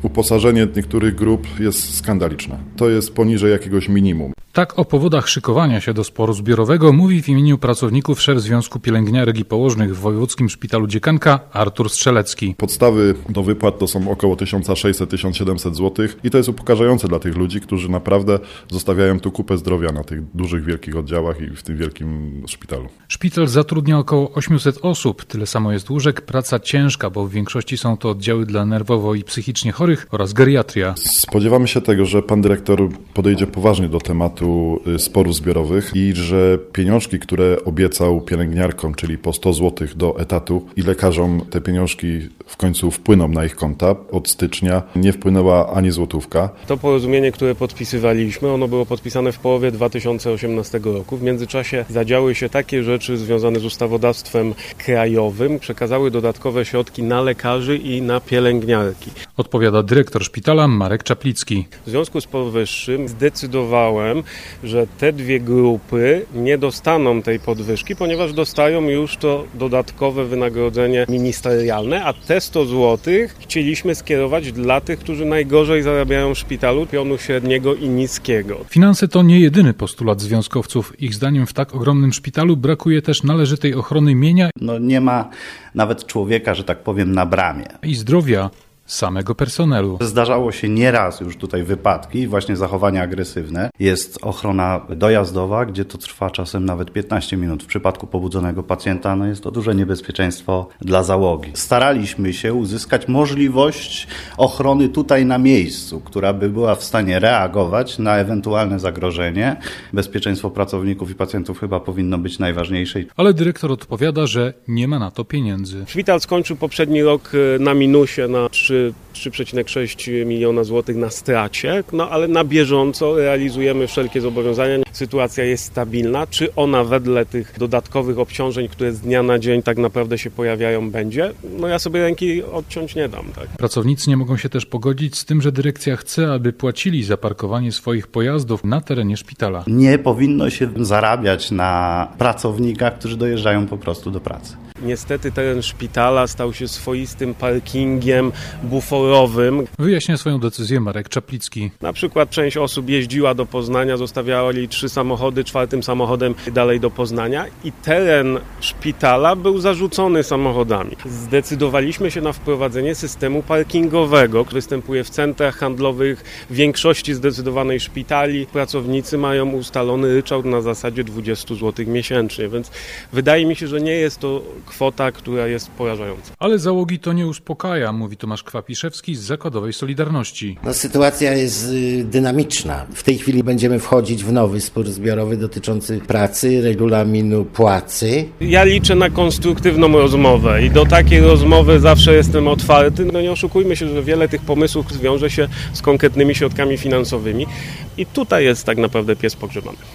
Uposażenie niektórych grup jest skandaliczne. To jest poniżej jakiegoś minimum. Tak o powodach szykowania się do sporu zbiorowego mówi w imieniu pracowników szef Związku Pielęgniarek i Położnych w Wojewódzkim Szpitalu Dziekanka Artur Strzelecki. Podstawy do wypłat to są około 1600-1700 zł i to jest upokarzające dla tych ludzi, którzy naprawdę zostawiają tu kupę zdrowia na tych dużych, wielkich oddziałach i w tym wielkim szpitalu. Szpital zatrudnia około 800 osób, tyle samo jest łóżek, praca ciężka, bo w większości są to oddziały dla nerwowo i psychicznie chorych oraz geriatria. Spodziewamy się tego, że pan dyrektor podejdzie poważnie do tematu sporów zbiorowych i że pieniążki, które obiecał pielęgniarkom, czyli po 100 zł do etatu i lekarzom, te pieniążki w końcu wpłyną na ich konta. Od stycznia nie wpłynęła ani złotówka. To porozumienie, które podpisywaliśmy, ono było podpisane w połowie 2018 roku. W międzyczasie zadziały się takie rzeczy związane z ustawodawstwem krajowym, przekazały dodatkowe środki na lekarzy i na pielęgniarki. Odpowiada dyrektor szpitala Marek Czaplicki. W związku z powyższym zdecydowałem, że te dwie grupy nie dostaną tej podwyżki, ponieważ dostają już to dodatkowe wynagrodzenie ministerialne, a te 100 zł chcieliśmy skierować dla tych, którzy najgorzej zarabiają w szpitalu, pionu średniego i niskiego. Finanse to nie jedyny postulat związkowców. Ich zdaniem w tak ogromnym szpitalu brakuje też należytej ochrony mienia Nie ma nawet człowieka, że tak powiem, na bramie. i zdrowia samego personelu. Zdarzało się nieraz już tutaj wypadki, właśnie zachowania agresywne. Jest ochrona dojazdowa, gdzie to trwa czasem nawet 15 minut. W przypadku pobudzonego pacjenta jest to duże niebezpieczeństwo dla załogi. Staraliśmy się uzyskać możliwość ochrony tutaj na miejscu, która by była w stanie reagować na ewentualne zagrożenie. Bezpieczeństwo pracowników i pacjentów chyba powinno być najważniejsze. Ale dyrektor odpowiada, że nie ma na to pieniędzy. Szpital skończył poprzedni rok na minusie, na 3,6 miliona złotych na stracie, ale na bieżąco realizujemy wszelkie zobowiązania. Sytuacja jest stabilna. Czy ona wedle tych dodatkowych obciążeń, które z dnia na dzień tak naprawdę się pojawiają, będzie? Ja sobie ręki odciąć nie dam. Tak? Pracownicy nie mogą się też pogodzić z tym, że dyrekcja chce, aby płacili za parkowanie swoich pojazdów na terenie szpitala. Nie powinno się zarabiać na pracownikach, którzy dojeżdżają po prostu do pracy. Niestety teren szpitala stał się swoistym parkingiem buforowym. Wyjaśnia swoją decyzję Marek Czaplicki. Na przykład część osób jeździła do Poznania, zostawiali 3 samochody, 4 samochodem dalej do Poznania i teren szpitala był zarzucony samochodami. Zdecydowaliśmy się na wprowadzenie systemu parkingowego, który występuje w centrach handlowych, w większości zdecydowanej szpitali. Pracownicy mają ustalony ryczałt na zasadzie 20 zł miesięcznie, więc wydaje mi się, że nie jest to kwota, która jest porażająca. Ale załogi to nie uspokaja, mówi Tomasz Kwapiszewski z Zakładowej Solidarności. Sytuacja jest dynamiczna. W tej chwili będziemy wchodzić w nowy spór zbiorowy dotyczący pracy, regulaminu płacy. Ja liczę na konstruktywną rozmowę i do takiej rozmowy zawsze jestem otwarty. Nie oszukujmy się, że wiele tych pomysłów wiąże się z konkretnymi środkami finansowymi i tutaj jest tak naprawdę pies pogrzebany.